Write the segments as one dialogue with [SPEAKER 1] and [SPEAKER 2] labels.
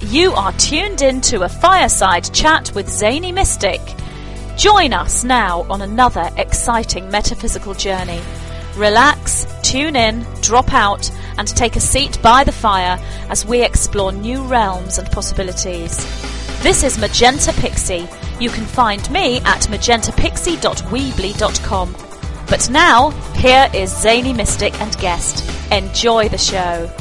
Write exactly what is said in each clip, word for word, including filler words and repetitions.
[SPEAKER 1] You are tuned in to a fireside chat with Zany Mystic. Join us now on another exciting metaphysical journey. Relax, tune in, drop out, and take a seat by the fire as we explore new realms and possibilities. This is Magenta Pixie. You can find me at magenta pixie dot weebly dot com. But now, here is Zany Mystic and guest. Enjoy the show.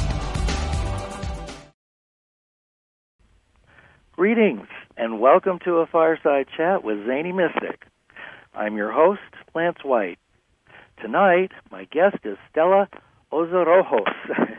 [SPEAKER 2] Greetings, and welcome to a fireside chat with Zany Mystic. I'm your host, Lance White. Tonight, my guest is Stella Ozorojos.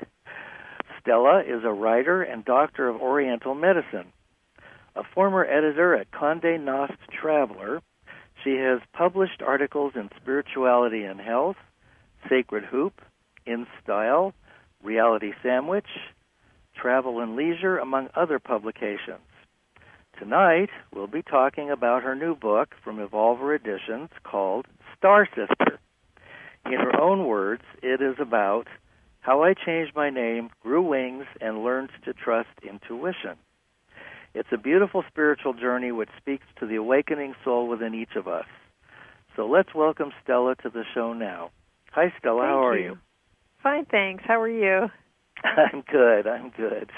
[SPEAKER 2] Stella is a writer and doctor of Oriental medicine. A former editor at Condé Nast Traveler, she has published articles in Spirituality and Health, Sacred Hoop, In Style, Reality Sandwich, Travel and Leisure, among other publications. Tonight, we'll be talking about her new book from Evolver Editions called Star Sister. In her own words, it is about how I changed my name, grew wings, and learned to trust intuition. It's a beautiful spiritual journey which speaks to the awakening soul within each of us. So let's welcome Stella to the show now. Hi, Stella.
[SPEAKER 3] Thank
[SPEAKER 2] how are
[SPEAKER 3] you.
[SPEAKER 2] you?
[SPEAKER 3] Fine, thanks. How are you?
[SPEAKER 2] I'm good. I'm good.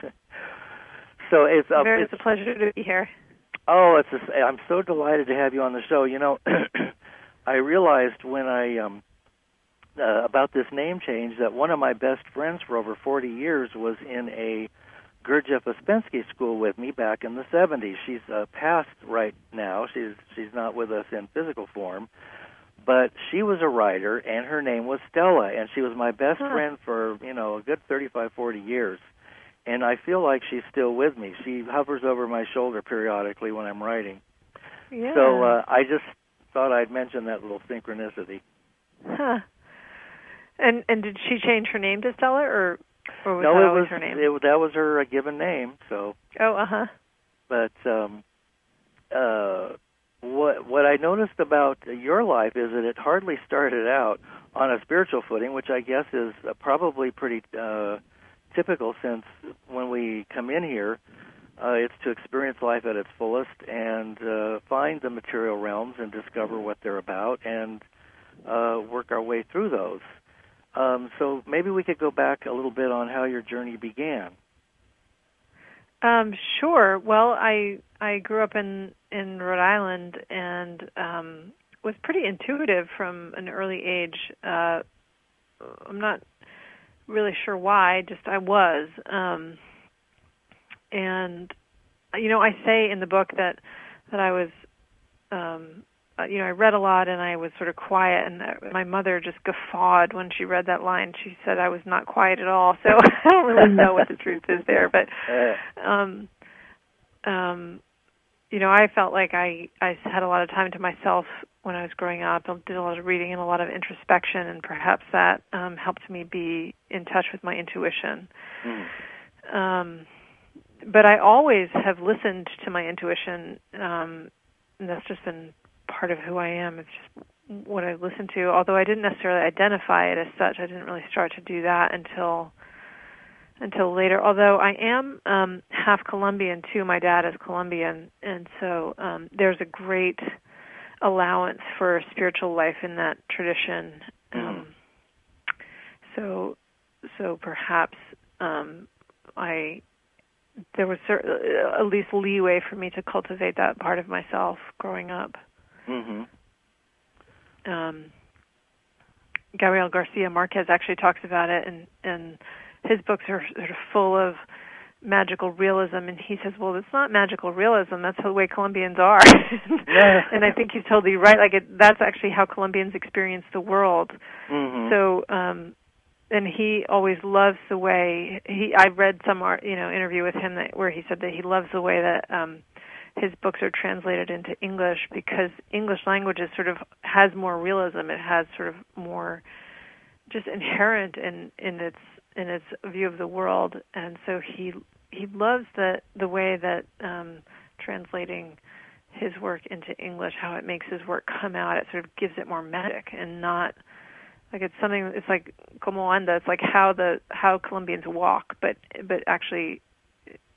[SPEAKER 2] So it's, uh,
[SPEAKER 3] Very,
[SPEAKER 2] it's
[SPEAKER 3] it's a pleasure to be here.
[SPEAKER 2] Oh, it's a, I'm so delighted to have you on the show. You know, I realized when I um, uh, about this name change that one of my best friends for over forty years was in a Gurdjieff Ouspensky school with me back in the seventies. She's uh, passed right now. She's she's not with us in physical form, but she was a writer, and her name was Stella, and she was my best
[SPEAKER 3] huh.
[SPEAKER 2] friend for, you know, a good thirty-five, forty years. And I feel like she's still with me. She hovers over my shoulder periodically when I'm writing.
[SPEAKER 3] Yeah.
[SPEAKER 2] So uh, I just thought I'd mention that little synchronicity.
[SPEAKER 3] Huh. And and did she change her name to Stella, or or was
[SPEAKER 2] no,
[SPEAKER 3] that
[SPEAKER 2] it
[SPEAKER 3] always
[SPEAKER 2] was
[SPEAKER 3] her name?
[SPEAKER 2] It, that was her uh, given name. So.
[SPEAKER 3] Oh, uh huh.
[SPEAKER 2] But um, uh, what what I noticed about your life is that it hardly started out on a spiritual footing, which I guess is uh, probably pretty. Uh, typical, since when we come in here, uh, it's to experience life at its fullest and uh, find the material realms and discover what they're about and uh, work our way through those. Um, so maybe we could go back a little bit on how your journey began.
[SPEAKER 3] Um, sure. Well, I I grew up in, in Rhode Island and um, was pretty intuitive from an early age. Uh, I'm not really sure why, just I was. Um, and, you know, I say in the book that that I was, um, uh, you know, I read a lot and I was sort of quiet, and uh, my mother just guffawed when she read that line. She said I was not quiet at all, so I don't really know what the truth is there. But, um, um, you know, I felt like I, I had a lot of time to myself when I was growing up. I did a lot of reading and a lot of introspection, and perhaps that um, helped me be in touch with my intuition. Mm. Um, but I always have listened to my intuition, um, and that's just been part of who I am. It's just what I listen to, although I didn't necessarily identify it as such. I didn't really start to do that until until later, although I am um, half Colombian, too. My dad is Colombian, and so um, there's a great allowance for spiritual life in that tradition. Um, so, so perhaps um, I there was cer- at least leeway for me to cultivate that part of myself growing up.
[SPEAKER 2] Mm-hmm.
[SPEAKER 3] Um, Gabriel Garcia Marquez actually talks about it, and and his books are sort of full of magical realism, and he says, well, it's not magical realism, that's the way Colombians are.
[SPEAKER 2] Yeah.
[SPEAKER 3] And I think he's totally right. Like it, that's actually how Colombians experience the world.
[SPEAKER 2] Mm-hmm.
[SPEAKER 3] So, um, and he always loves the way, he, I read some art, you know, interview with him that, where he said that he loves the way that um, his books are translated into English, because English language is sort of, has more realism. It has sort of more just inherent in, in its in its view of the world, and so he he loves the the way that um, translating his work into English, how it makes his work come out. It sort of gives it more magic, and not like it's something. It's like como anda. It's like how the how Colombians walk, but but actually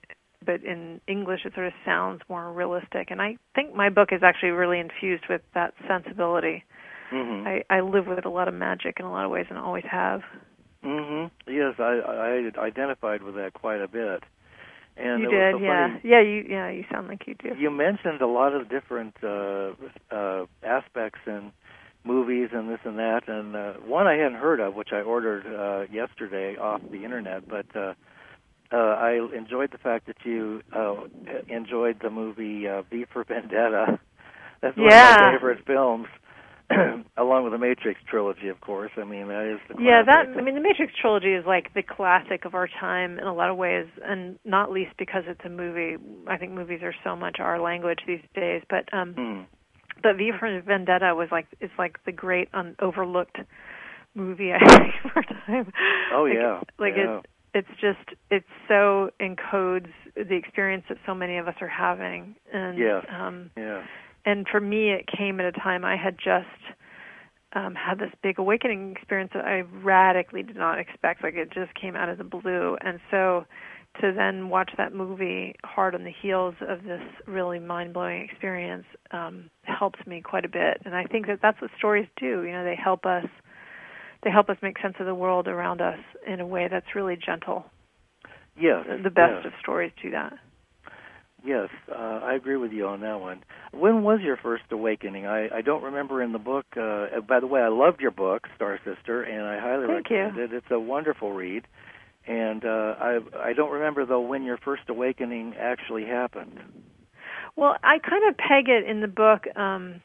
[SPEAKER 3] but in English it sort of sounds more realistic. And I think my book is actually really infused with that sensibility. Mm-hmm. I, I live with a lot of magic in a lot of ways and always have.
[SPEAKER 2] Mm-hmm. Yes, I, I identified with that quite a bit. And
[SPEAKER 3] you
[SPEAKER 2] it
[SPEAKER 3] did,
[SPEAKER 2] was so
[SPEAKER 3] yeah.
[SPEAKER 2] funny.
[SPEAKER 3] Yeah, you yeah, you sound like you do.
[SPEAKER 2] You mentioned a lot of different uh, uh, aspects in movies and this and that, and uh, one I hadn't heard of, which I ordered uh, yesterday off the internet, but uh, uh, I enjoyed the fact that you uh, enjoyed the movie uh, V for Vendetta. That's one
[SPEAKER 3] yeah.
[SPEAKER 2] of my favorite films. Along with the Matrix trilogy, of course. I mean, that is the classic.
[SPEAKER 3] Yeah, that, I mean, the Matrix trilogy is like the classic of our time in a lot of ways, and not least because it's a movie. I think movies are so much our language these days. But um, mm. but V for Vendetta was like, it's like the great un- overlooked movie, I think, of our time.
[SPEAKER 2] Oh,
[SPEAKER 3] like,
[SPEAKER 2] yeah.
[SPEAKER 3] Like,
[SPEAKER 2] yeah.
[SPEAKER 3] It, it's just, it so encodes the experience that so many of us are having. And,
[SPEAKER 2] yes.
[SPEAKER 3] Um,
[SPEAKER 2] yeah.
[SPEAKER 3] And for me, it came at a time I had just um, had this big awakening experience that I radically did not expect. Like, it just came out of the blue. And so to then watch that movie hard on the heels of this really mind-blowing experience um, helps me quite a bit. And I think that that's what stories do. You know, they help us, they help us make sense of the world around us in a way that's really gentle.
[SPEAKER 2] Yes.
[SPEAKER 3] The best
[SPEAKER 2] yes.
[SPEAKER 3] of stories do that.
[SPEAKER 2] Yes, uh, I agree with you on that one. When was your first awakening? I, I don't remember in the book. Uh, by the way, I loved your book, Star Sister, and I highly
[SPEAKER 3] Thank
[SPEAKER 2] recommend
[SPEAKER 3] you.
[SPEAKER 2] it. It's a wonderful read. And uh, I I don't remember, though, when your first awakening actually happened.
[SPEAKER 3] Well, I kind of peg it in the book. Um,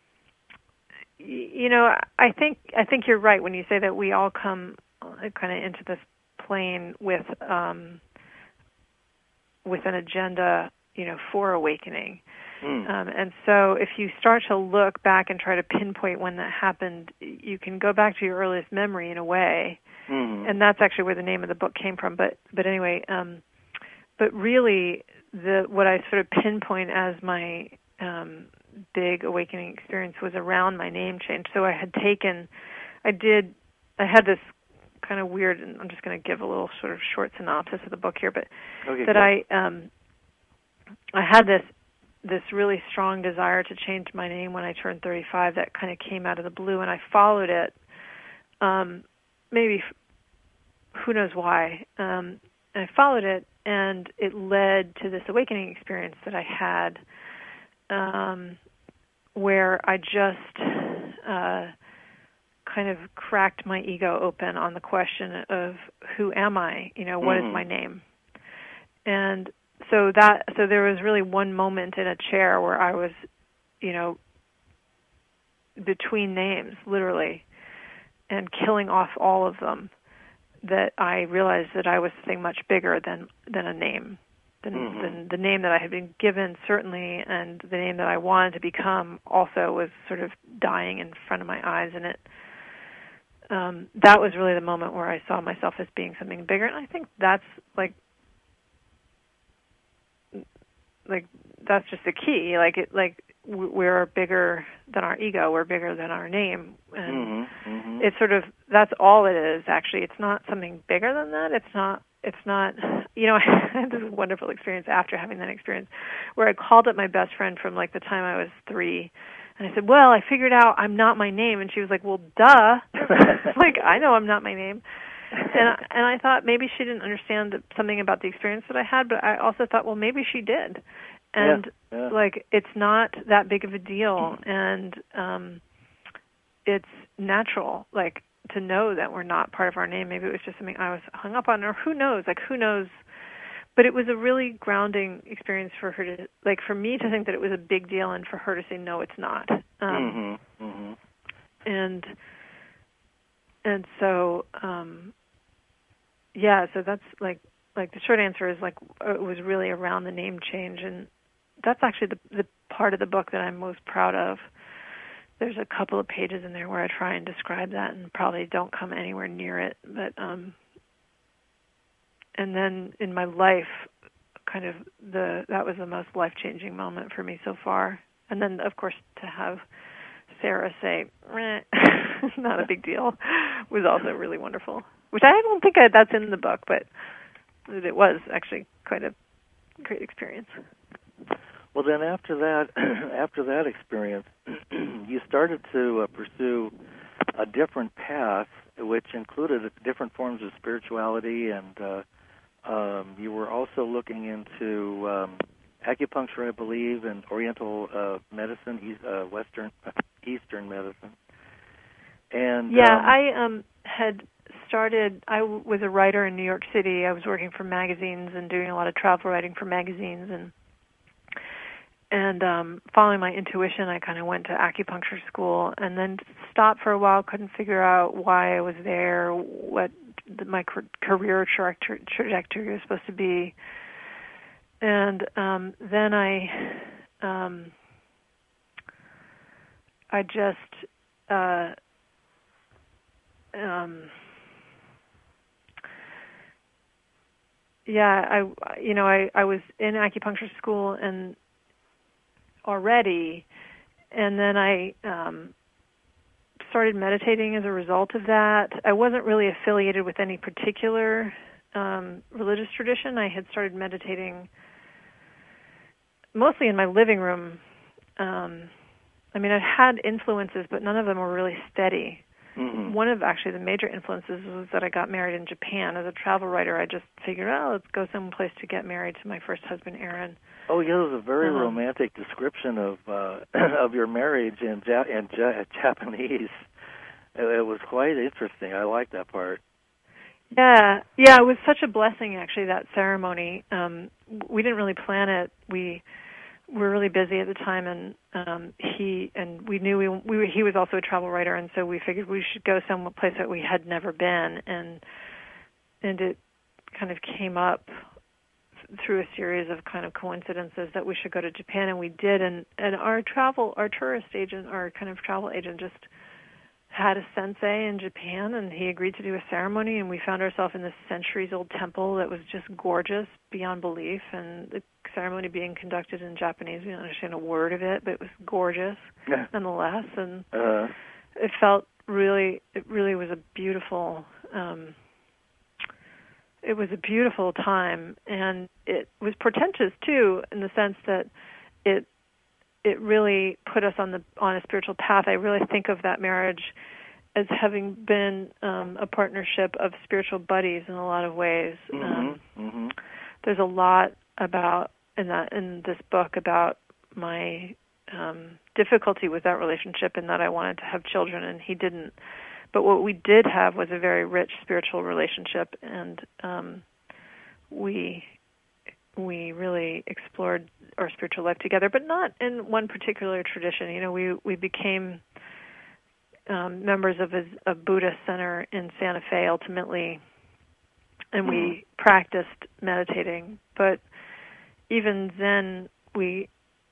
[SPEAKER 3] y- you know, I think I think you're right when you say that we all come kind of into this plane with um, with an agenda, you know, for awakening. Mm. Um, and so if you start to look back and try to pinpoint when that happened, you can go back to your earliest memory in a way. Mm. And that's actually where the name of the book came from. But but anyway, um, but really the what I sort of pinpoint as my um, big awakening experience was around my name change. So I had taken, I did, I had this kind of weird, and I'm just going to give a little sort of short synopsis of the book here, but
[SPEAKER 2] okay,
[SPEAKER 3] that
[SPEAKER 2] good.
[SPEAKER 3] I um, I had this this really strong desire to change my name when I turned thirty-five that kind of came out of the blue, and I followed it, um, maybe, who knows why, um, and I followed it, and it led to this awakening experience that I had, um, where I just uh, kind of cracked my ego open on the question of who am I, you know, what mm-hmm. is my name? And So that so there was really one moment in a chair where I was, you know, between names, literally, and killing off all of them, that I realized that I was something much bigger than, than a name, than, mm-hmm. than the name that I had been given, certainly, and the name that I wanted to become also was sort of dying in front of my eyes, and it um, that was really the moment where I saw myself as being something bigger, and I think that's like Like that's just the key. Like it, like we're bigger than our ego. We're bigger than our name, and
[SPEAKER 2] mm-hmm, mm-hmm.
[SPEAKER 3] it's sort of that's all it is. Actually, it's not something bigger than that. It's not. It's not. You know, I had this wonderful experience after having that experience, where I called up my best friend from like the time I was three, and I said, "Well, I figured out I'm not my name," and she was like, "Well, duh." Like I know I'm not my name. And I, and I thought maybe she didn't understand something about the experience that I had, but I also thought, well, maybe she did. And
[SPEAKER 2] yeah, yeah.
[SPEAKER 3] like it's not that big of a deal, and um, it's natural, like to know that we're not part of our name. Maybe it was just something I was hung up on, or who knows? Like who knows? But it was a really grounding experience for her to, like, for me to think that it was a big deal, and for her to say, no, it's not. Um,
[SPEAKER 2] mm-hmm, mm-hmm.
[SPEAKER 3] And and so. Um, Yeah, so that's like like the short answer is like it was really around the name change, and that's actually the the part of the book that I'm most proud of. There's a couple of pages in there where I try and describe that, and probably don't come anywhere near it. But um, and then in my life, kind of the that was the most life-changing moment for me so far. And then of course to have Sarah say, not a big deal, was also really wonderful. Which I don't think I, that's in the book, but it was actually quite a great experience.
[SPEAKER 2] Well, then after that, after that experience, you started to uh, pursue a different path, which included different forms of spirituality, and uh, um, you were also looking into um, acupuncture, I believe, and Oriental uh, medicine, e- uh, Western, Eastern medicine. And
[SPEAKER 3] yeah,
[SPEAKER 2] um,
[SPEAKER 3] I um, had started. I w- was a writer in New York City. I was working for magazines and doing a lot of travel writing for magazines, and and um, following my intuition, I kind of went to acupuncture school, and then stopped for a while. Couldn't figure out why I was there, what the, my career tra- trajectory was supposed to be, and um, then I, um, I just. Uh, Um, yeah, I, you know, I, I was in acupuncture school and already, and then I um, started meditating as a result of that. I wasn't really affiliated with any particular um, religious tradition. I had started meditating mostly in my living room. Um, I mean, I had influences, but none of them were really steady. Mm-hmm. One of actually the major influences was that I got married in Japan. As a travel writer, I just figured, oh, let's go someplace to get married to my first husband, Aaron.
[SPEAKER 2] Oh, yeah, it was a very
[SPEAKER 3] um,
[SPEAKER 2] romantic description of uh, of your marriage in, ja- in ja- Japanese. It, it was quite interesting. I like that part.
[SPEAKER 3] Yeah, yeah, it was such a blessing, actually, that ceremony. Um, we didn't really plan it. We were really busy at the time, and um, he and we knew we, we were, he was also a travel writer, and so we figured we should go some place that we had never been, and and it kind of came up through a series of kind of coincidences that we should go to Japan, and we did, and, and our travel, our tourist agent, our kind of travel agent just had a sensei in Japan, and he agreed to do a ceremony, and we found ourselves in this centuries-old temple that was just gorgeous beyond belief, and the ceremony being conducted in Japanese. We didn't understand a word of it, but it was gorgeous yeah. nonetheless, and uh-huh. it felt really, it really was a beautiful, um, it was a beautiful time, and it was portentous, too, in the sense that it it really put us on the on a spiritual path. I really think of that marriage as having been um, a partnership of spiritual buddies in a lot of ways.
[SPEAKER 2] Mm-hmm.
[SPEAKER 3] Um,
[SPEAKER 2] mm-hmm.
[SPEAKER 3] There's a lot about in that in this book about my um, difficulty with that relationship, and that I wanted to have children, and he didn't. But what we did have was a very rich spiritual relationship, and um, we we really explored our spiritual life together, but not in one particular tradition. You know, we we became um, members of a, a Buddhist center in Santa Fe ultimately, and mm-hmm. we practiced meditating. But even then, we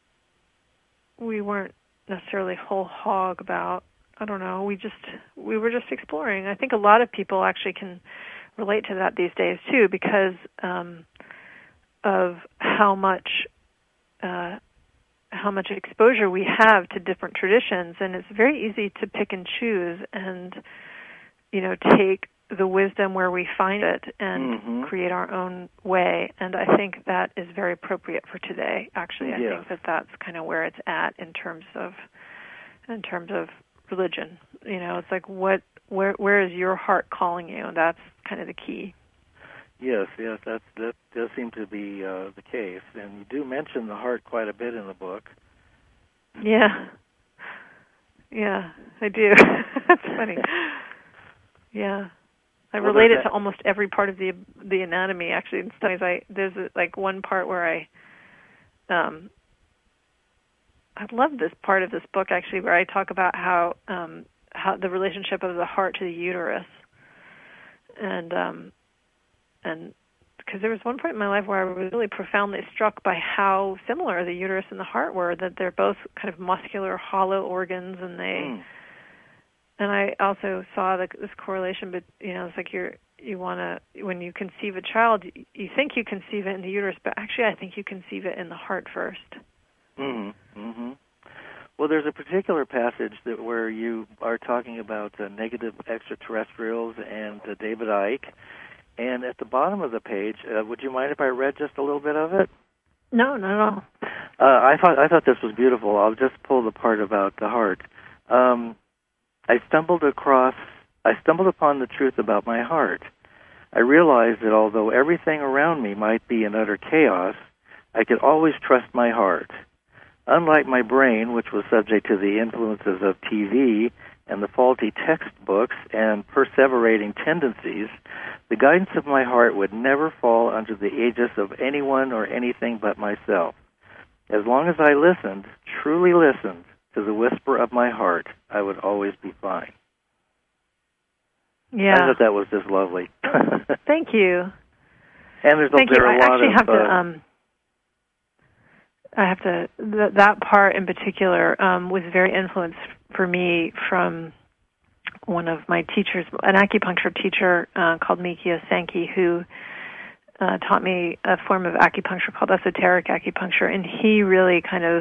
[SPEAKER 3] we weren't necessarily whole hog about. I don't know. We just we were just exploring. I think a lot of people actually can relate to that these days too, because um, of how much uh, how much exposure we have to different traditions, and it's very easy to pick and choose, and you know, take the wisdom where we find it and mm-hmm. create our own way. And I think that is very appropriate for today. Actually, I
[SPEAKER 2] yeah.
[SPEAKER 3] think that that's kind of where it's at in terms of in terms of religion. You know, it's like what where where is your heart calling you? That's kind of the key.
[SPEAKER 2] Yes, yes, that's, that does seem to be uh, the case. And you do mention the heart quite a bit in the book.
[SPEAKER 3] Yeah. Yeah, I do. That's funny. Yeah. I well, relate it to almost every part of the the anatomy, actually. In studies, I there's a, like one part where I um I love this part of this book, actually, where I talk about how um how the relationship of the heart to the uterus. And um And because there was one point in my life where I was really profoundly struck by how similar the uterus and the heart were, that they're both kind of muscular, hollow organs, and they. Mm. And I also saw the, this correlation, but you know, it's like you're you want to when you conceive a child, you think you conceive it in the uterus, but actually, I think you conceive it in the heart first.
[SPEAKER 2] Mm-hmm. Mm-hmm. Well, there's a particular passage that where you are talking about uh, negative extraterrestrials and uh, David Icke. And at the bottom of the page, uh, would you mind if I read just a little bit of it?
[SPEAKER 3] No, not at all.
[SPEAKER 2] Uh, I thought I thought this was beautiful. I'll just pull the part about the heart. Um, I stumbled across, I stumbled upon the truth about my heart. I realized that although everything around me might be in utter chaos, I could always trust my heart. Unlike my brain, which was subject to the influences of T V and the faulty textbooks and perseverating tendencies, the guidance of my heart would never fall under the aegis of anyone or anything but myself. As long as I listened, truly listened, to the whisper of my heart, I would always be fine.
[SPEAKER 3] Yeah.
[SPEAKER 2] I thought that was just lovely.
[SPEAKER 3] Thank you.
[SPEAKER 2] And there's
[SPEAKER 3] Thank
[SPEAKER 2] there
[SPEAKER 3] you.
[SPEAKER 2] are a
[SPEAKER 3] I
[SPEAKER 2] lot
[SPEAKER 3] actually
[SPEAKER 2] of,
[SPEAKER 3] have
[SPEAKER 2] uh,
[SPEAKER 3] to. Um, I have to. Th- that part in particular um, was very influenced for me from one of my teachers, an acupuncture teacher uh, called Mikio Sankey, who uh, taught me a form of acupuncture called esoteric acupuncture, and he really kind of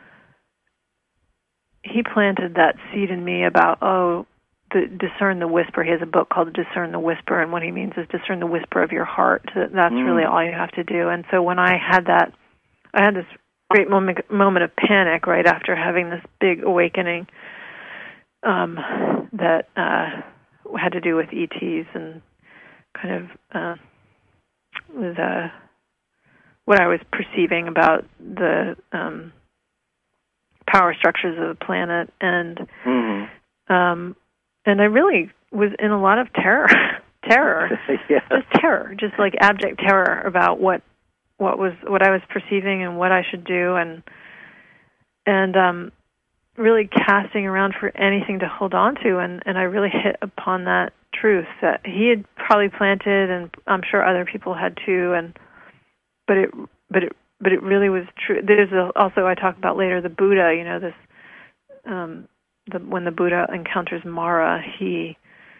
[SPEAKER 3] he planted that seed in me about, oh, the, discern the whisper. He has a book called Discern the Whisper, and what he means is discern the whisper of your heart. That's mm. really all you have to do. And so when I had that, I had this great moment, moment of panic right after having this big awakening um, that uh, had to do with E Ts and kind of uh, was uh, what I was perceiving about the um, power structures of the planet, and mm-hmm. um, and I really was in a lot of terror, terror,
[SPEAKER 2] yeah.
[SPEAKER 3] just terror, just like abject terror about what what was what I was perceiving and what I should do, and and um, really casting around for anything to hold on to, and, and I really hit upon that truth that he had probably planted, and I'm sure other people had too, and but it but it But it really was true. There's a, also, I talk about later, the Buddha, you know, this, um, the, when the Buddha encounters Mara, he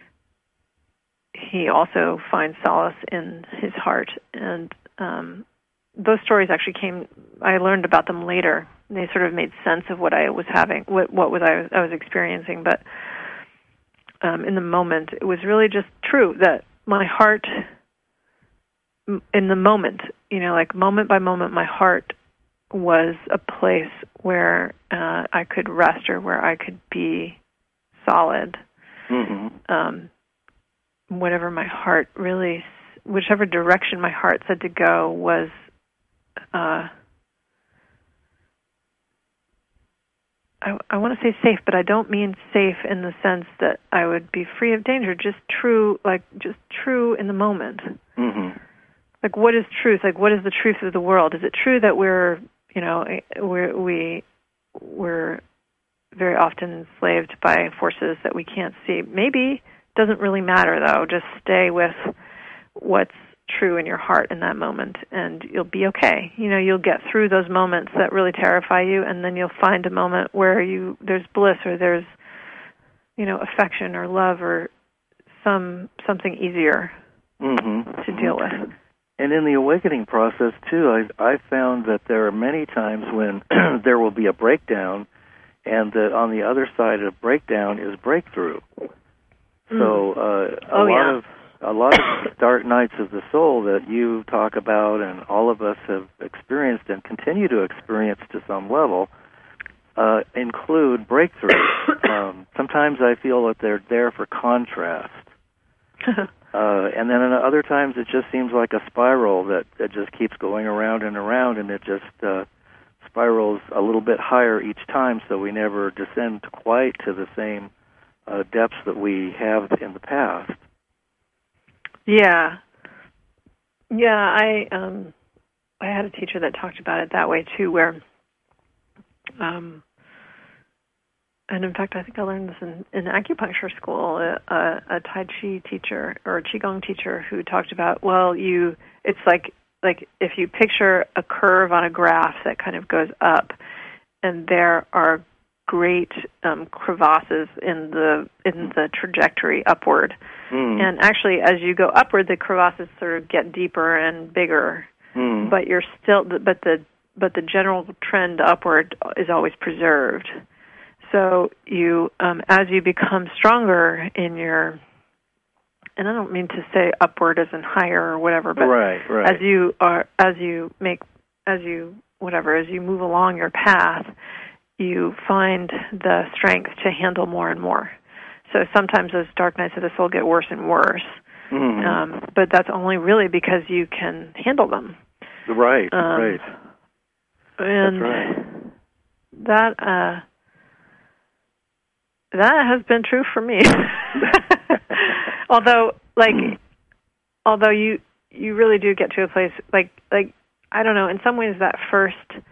[SPEAKER 3] he also finds solace in his heart. And um, those stories actually came, I learned about them later. They sort of made sense of what I was having, what, what was I, I was experiencing. But um, in the moment, it was really just true that my heart, in the moment, you know, like moment by moment, my heart was a place where uh, I could rest or where I could be solid. Mm-hmm. Um, whatever my heart really, whichever direction my heart said to go was, uh, I, I want to say safe, but I don't mean safe in the sense that I would be free of danger, just true, like just true in the moment. Mm-hmm. Like, what is truth? Like, what is the truth of the world? Is it true that we're, you know, we're, we, we're very often enslaved by forces that we can't see? Maybe. Doesn't really matter, though. Just stay with what's true in your heart in that moment, and you'll be okay. You know, you'll get through those moments that really terrify you, and then you'll find a moment where you there's bliss or there's, you know, affection or love or some something easier mm-hmm. to deal with.
[SPEAKER 2] And in the awakening process, too, I, I found that there are many times when there will be a breakdown, and that on the other side of breakdown is breakthrough. Mm. So uh, a
[SPEAKER 3] oh,
[SPEAKER 2] lot
[SPEAKER 3] yeah.
[SPEAKER 2] of a lot of dark nights of the soul that you talk about, and all of us have experienced and continue to experience to some level, uh, include breakthroughs. um, sometimes I feel that they're there for contrast. Uh, and then in other times it just seems like a spiral that, that just keeps going around and around, and it just uh, spirals a little bit higher each time, so we never descend quite to the same uh, depths that we have in the past.
[SPEAKER 3] Yeah. Yeah, I um, I had a teacher that talked about it that way, too, where... Um, And in fact, I think I learned this in, in acupuncture school, a, a, a Tai Chi teacher or a Qigong teacher who talked about, well, you, it's like, like if you picture a curve on a graph that kind of goes up, and there are great um, crevasses in the in the trajectory upward. Mm. And actually, as you go upward, the crevasses sort of get deeper and bigger, mm. but you're still, but the but the general trend upward is always preserved. So you, um, as you become stronger in your, and I don't mean to say upward as in higher or whatever, but
[SPEAKER 2] right, right.
[SPEAKER 3] as you are, as you make, as you whatever as you move along your path, you find the strength to handle more and more. So sometimes those dark nights of the soul get worse and worse,
[SPEAKER 2] mm-hmm.
[SPEAKER 3] um, but that's only really because you can handle them.
[SPEAKER 2] Right,
[SPEAKER 3] um,
[SPEAKER 2] right.
[SPEAKER 3] And
[SPEAKER 2] that's right.
[SPEAKER 3] that uh, that has been true for me. although, like, although you you really do get to a place like like I don't know. In some ways, that first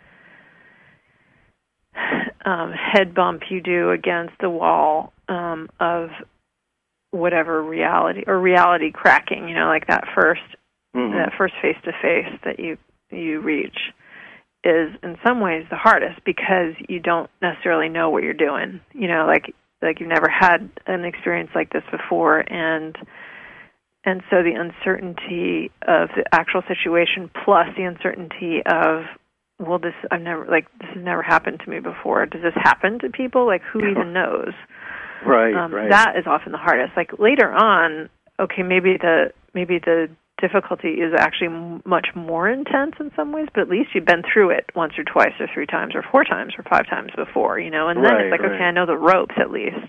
[SPEAKER 3] um, head bump you do against the wall um, of whatever reality or reality cracking, you know, like that first
[SPEAKER 2] mm-hmm.
[SPEAKER 3] that first face to face that you you reach is in some ways the hardest because you don't necessarily know what you're doing. You know, like like you've never had an experience like this before, and and so the uncertainty of the actual situation plus the uncertainty of, well, this I've never like this has never happened to me before. Does this happen to people? Like, who even knows?
[SPEAKER 2] Right,
[SPEAKER 3] um,
[SPEAKER 2] right.
[SPEAKER 3] That is often the hardest. Like later on, okay, maybe the maybe the difficulty is actually m- much more intense in some ways, but at least you've been through it once or twice or three times or four times or five times before, you know. And then
[SPEAKER 2] right,
[SPEAKER 3] it's like,
[SPEAKER 2] right.
[SPEAKER 3] okay, I know the ropes at least.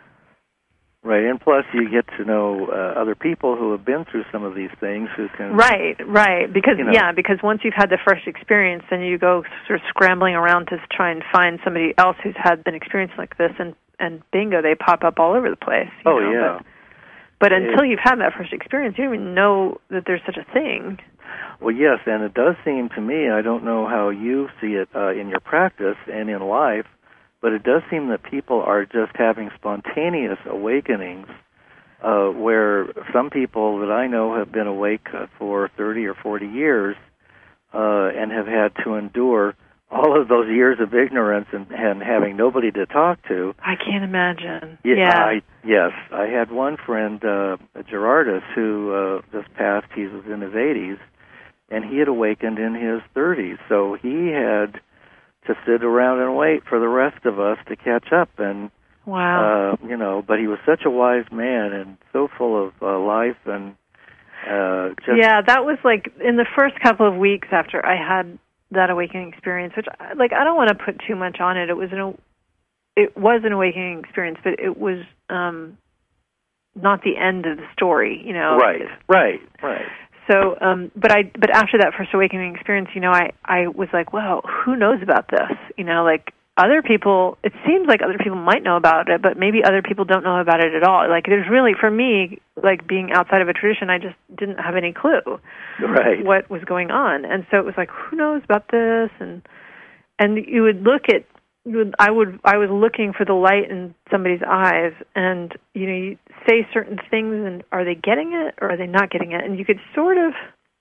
[SPEAKER 2] Right, and plus you get to know uh, other people who have been through some of these things who can...
[SPEAKER 3] Right, right, because,
[SPEAKER 2] you know.
[SPEAKER 3] yeah, because once you've had the first experience, then you go sort of scrambling around to try and find somebody else who's had an experience like this, and, and bingo, they pop up all over the place. You
[SPEAKER 2] oh,
[SPEAKER 3] know?
[SPEAKER 2] yeah.
[SPEAKER 3] But, but until
[SPEAKER 2] it,
[SPEAKER 3] you've had that first experience, you don't even know that there's such a thing.
[SPEAKER 2] Well, yes, and it does seem to me, I don't know how you see it uh, in your practice and in life, but it does seem that people are just having spontaneous awakenings uh, where some people that I know have been awake uh, for thirty or forty years uh, and have had to endure all of those years of ignorance and, and having nobody to talk to.
[SPEAKER 3] I can't imagine.
[SPEAKER 2] Yeah.
[SPEAKER 3] yeah.
[SPEAKER 2] I, yes. I had one friend, uh, Gerardus, who uh, just passed, he was in his eighties, and he had awakened in his thirties. So he had to sit around and wait for the rest of us to catch up. And,
[SPEAKER 3] wow.
[SPEAKER 2] uh, you know, but he was such a wise man and so full of uh, life and uh, just...
[SPEAKER 3] Yeah, that was like in the first couple of weeks after I had that awakening experience, which, like, I don't want to put too much on it. It was an, it was an awakening experience, but it was um, not the end of the story, you know.
[SPEAKER 2] Right, right, right.
[SPEAKER 3] So, um, but I, but after that first awakening experience, you know, I, I was like, wow, who knows about this? You know, like other people, it seems like other people might know about it, but maybe other people don't know about it at all. Like there's really, for me, like being outside of a tradition, I just didn't have any clue
[SPEAKER 2] right.
[SPEAKER 3] what was going on. And so it was like, who knows about this? And, and you would look at, you would, I would, I was looking for the light in somebody's eyes, and, you know, you say certain things, and are they getting it or are they not getting it? And you could sort of,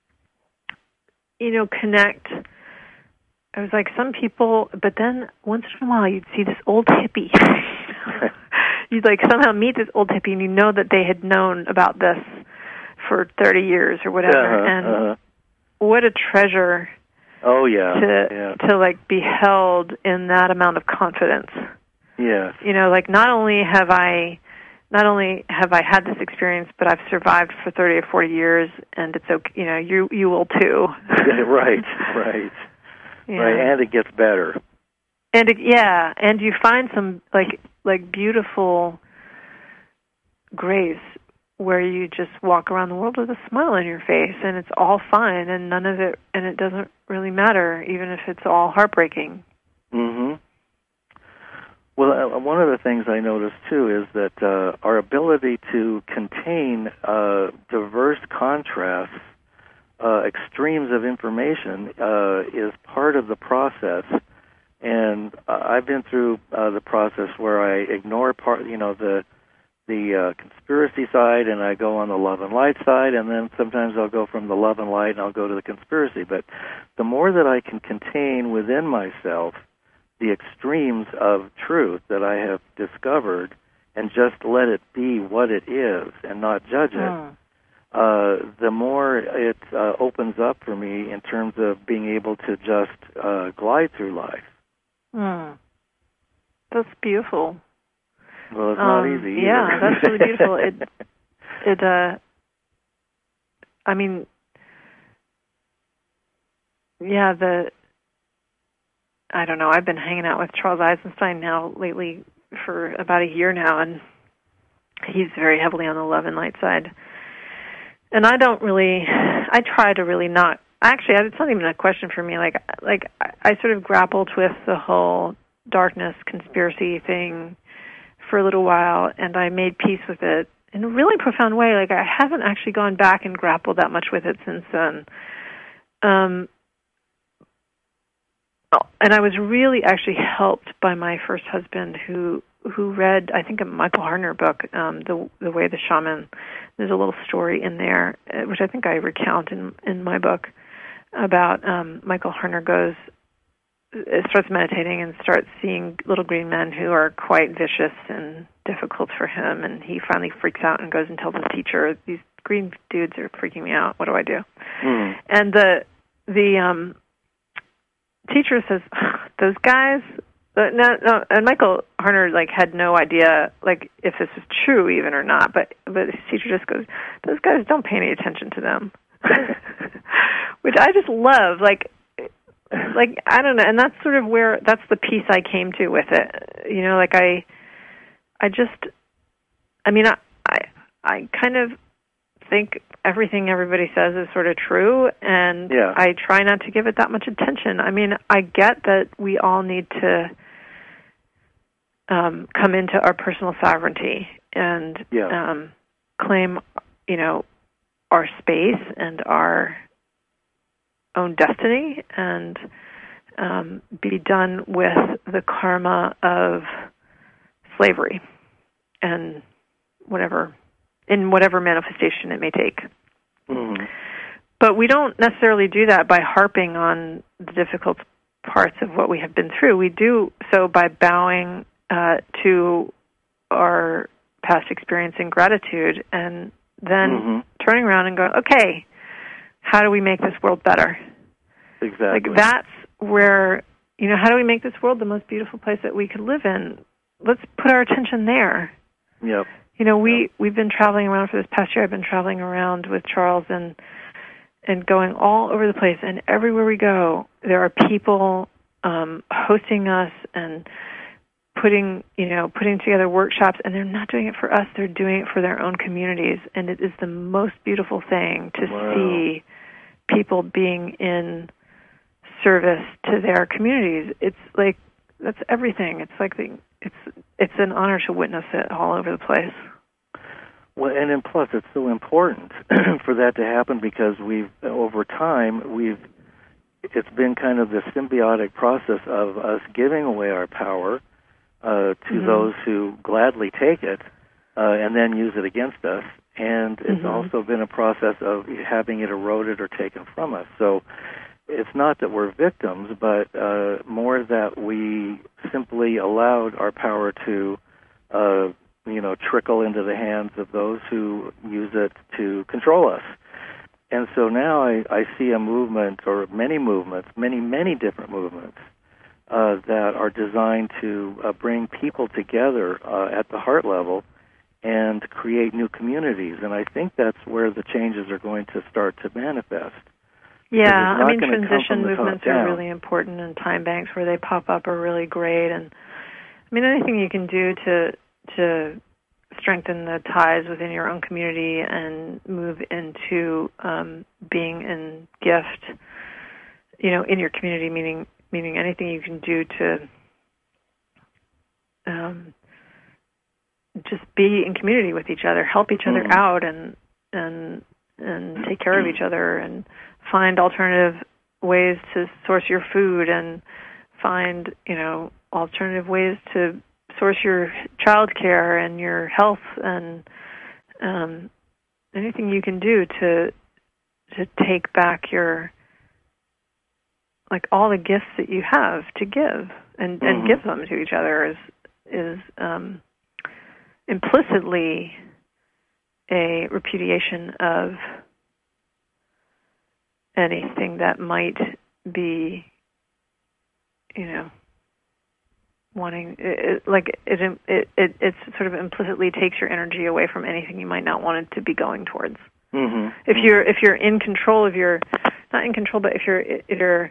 [SPEAKER 3] you know, connect. I was like, some people, but then once in a while you'd see this old hippie. You'd like somehow meet this old hippie, and you know that they had known about this for thirty years or whatever.
[SPEAKER 2] Uh-huh,
[SPEAKER 3] and
[SPEAKER 2] uh-huh.
[SPEAKER 3] what a treasure.
[SPEAKER 2] Oh, yeah.
[SPEAKER 3] To,
[SPEAKER 2] yeah.
[SPEAKER 3] to like be held in that amount of confidence.
[SPEAKER 2] Yes.
[SPEAKER 3] You know, like not only have I, not only have I had this experience, but I've survived for thirty or forty years, and it's okay. You know, you you will too.
[SPEAKER 2] right, right.
[SPEAKER 3] Yeah.
[SPEAKER 2] Right, and it gets better.
[SPEAKER 3] And it, yeah, and you find some like like beautiful grace where you just walk around the world with a smile on your face, and it's all fine, and none of it, and it doesn't really matter, even if it's all heartbreaking.
[SPEAKER 2] Mm-hmm. Well, uh, one of the things I noticed too is that uh, our ability to contain uh, diverse contrasts. Uh, extremes of information uh, is part of the process, and uh, I've been through uh, the process where I ignore part, you know, the the uh, conspiracy side, and I go on the love and light side, and then sometimes I'll go from the love and light and I'll go to the conspiracy. But the more that I can contain within myself the extremes of truth that I have discovered, and just let it be what it is, and not judge it. Mm. Uh, the more it uh, opens up for me in terms of being able to just uh, glide through life.
[SPEAKER 3] Mm. That's beautiful.
[SPEAKER 2] Well, it's
[SPEAKER 3] um,
[SPEAKER 2] not easy either.
[SPEAKER 3] Yeah, that's really beautiful. it, it, uh, I mean, yeah, the, I don't know, I've been hanging out with Charles Eisenstein now lately for about a year now, and he's very heavily on the love and light side. And I don't really, I try to really not, actually, it's not even a question for me. Like, like I sort of grappled with the whole darkness conspiracy thing for a little while, and I made peace with it in a really profound way. Like, I haven't actually gone back and grappled that much with it since then. Um, and I was really actually helped by my first husband, who who read, I think, a Michael Harner book, um, the the Way the Shaman. There's a little story in there, which I think I recount in in my book, about um, Michael Harner goes, starts meditating and starts seeing little green men who are quite vicious and difficult for him, and he finally freaks out and goes and tells his teacher, "These green dudes are freaking me out. What do I do?" Mm. And the the um, teacher says, "Those guys." But no, no, and Michael Harner like had no idea like if this was true even or not. But but his teacher just goes, "Those guys, don't pay any attention to them," which I just love. Like like I don't know, and that's sort of where that's the piece I came to with it. You know, like I I just I mean I I, I kind of think everything everybody says is sort of true, and yeah. I try not to give it that much attention. I mean, I get that we all need to um, come into our personal sovereignty and yeah. um, claim, you know, our space and our own destiny, and um, be done with the karma of slavery and whatever, in whatever manifestation it may take. Mm-hmm. But we don't necessarily do that by harping on the difficult parts of what we have been through. We do so by bowing uh, to our past experience in gratitude, and then mm-hmm. turning around and going, okay, how do we make this world better?
[SPEAKER 2] Exactly.
[SPEAKER 3] Like that's where, you know, how do we make this world the most beautiful place that we could live in? Let's put our attention there.
[SPEAKER 2] Yep.
[SPEAKER 3] You know, we, we've been traveling around for this past year. I've been traveling around with Charles and and going all over the place. And everywhere we go, there are people um, hosting us and putting, you know, putting together workshops. And they're not doing it for us. They're doing it for their own communities. And it is the most beautiful thing to wow. see people being in service to their communities. It's like, that's everything. It's like the, it's it's an honor to witness it all over the place.
[SPEAKER 2] Well, and then plus it's so important for that to happen because we've, over time, we've, it's been kind of the symbiotic process of us giving away our power uh, to mm-hmm. those who gladly take it uh, and then use it against us. And it's mm-hmm. also been a process of having it eroded or taken from us. So it's not that we're victims, but uh, more that we simply allowed our power to, uh, you know, trickle into the hands of those who use it to control us. And so now I, I see a movement, or many movements, many, many different movements, uh, that are designed to uh, bring people together uh, at the heart level and create new communities. And I think that's where the changes are going to start to manifest.
[SPEAKER 3] Yeah, I mean, transition movements are really important, and time banks where they pop up are really great. And I mean, anything you can do to to strengthen the ties within your own community and move into um, being in gift, you know, in your community, meaning meaning anything you can do to um, just be in community with each other, help each other mm. out, and and and take care of each other, and find alternative ways to source your food, and find, you know, alternative ways to source your child care and your health, and um, anything you can do to to take back your, like, all the gifts that you have to give, and, mm-hmm. and give them to each other is is um, implicitly a repudiation of anything that might be, you know, wanting, it, it, like it, it, it, it sort of implicitly takes your energy away from anything you might not want it to be going towards.
[SPEAKER 2] Mm-hmm.
[SPEAKER 3] If you're if you're in control of your, not in control, but if you're if you're